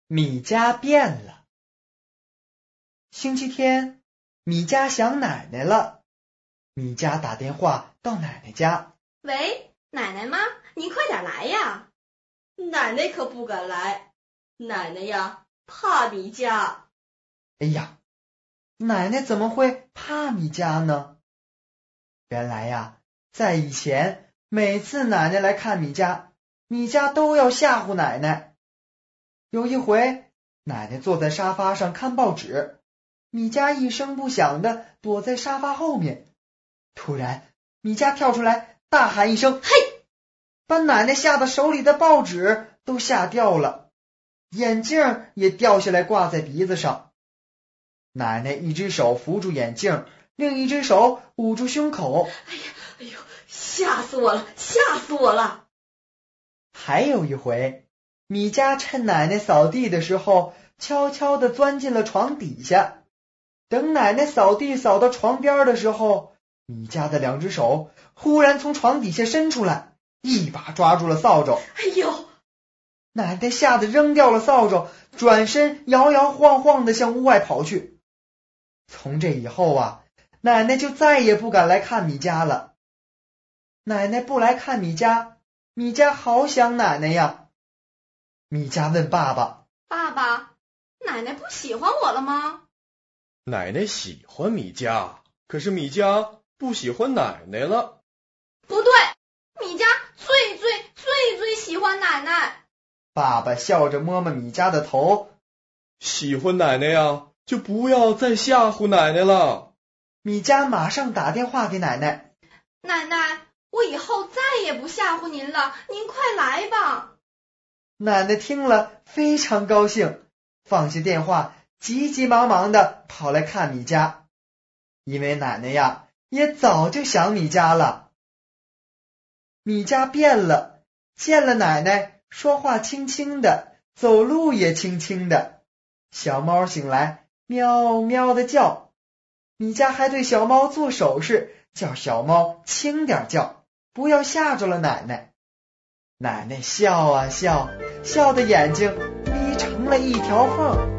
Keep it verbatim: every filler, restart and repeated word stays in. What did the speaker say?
米家变了。星期天，米家想奶奶了。米家打电话到奶奶家。 喂，奶奶吗？你快点来呀！ 奶奶可不敢来，奶奶呀，怕米家。 哎呀，奶奶怎么会怕米家呢？原来呀，在以前，每次奶奶来看米家，米家都要吓唬奶奶。有一回，奶奶坐在沙发上看报纸，米家一声不响的躲在沙发后面。突然，米家跳出来，大喊一声：“嘿！”把奶奶吓得手里的报纸都吓掉了，眼镜也掉下来挂在鼻子上。奶奶一只手扶住眼镜，另一只手捂住胸口。 哎呀，哎呦，吓死我了，吓死我了！ 还有一回，米家趁奶奶扫地的时候，悄悄地钻进了床底下。等奶奶扫地扫到床边的时候，米家的两只手忽然从床底下伸出来，一把抓住了扫帚。 哎呦！ 奶奶吓得扔掉了扫帚，转身摇摇晃晃地向屋外跑去。从这以后啊，奶奶就再也不敢来看米家了。奶奶不来看米家，米家好想奶奶呀。米家问爸爸：“ 爸爸，奶奶不喜欢我了吗？” 奶奶喜欢米家，可是米家不喜欢奶奶了。 不对，米家最最最最喜欢奶奶。 爸爸笑着摸摸米家的头：“ 喜欢奶奶呀，就不要再吓唬奶奶了。” 米家马上打电话给奶奶：“ 奶奶，我以后再也不吓唬您了，您快来吧。” 奶奶听了非常高兴，放下电话，急急忙忙的跑来看米家。因为奶奶呀，也早就想米家了。米家变了，见了奶奶，说话轻轻的，走路也轻轻的。小猫醒来，喵喵的叫。米家还对小猫做手势，叫小猫轻点叫，不要吓着了奶奶。奶奶笑啊笑，笑的眼睛眯成了一条缝。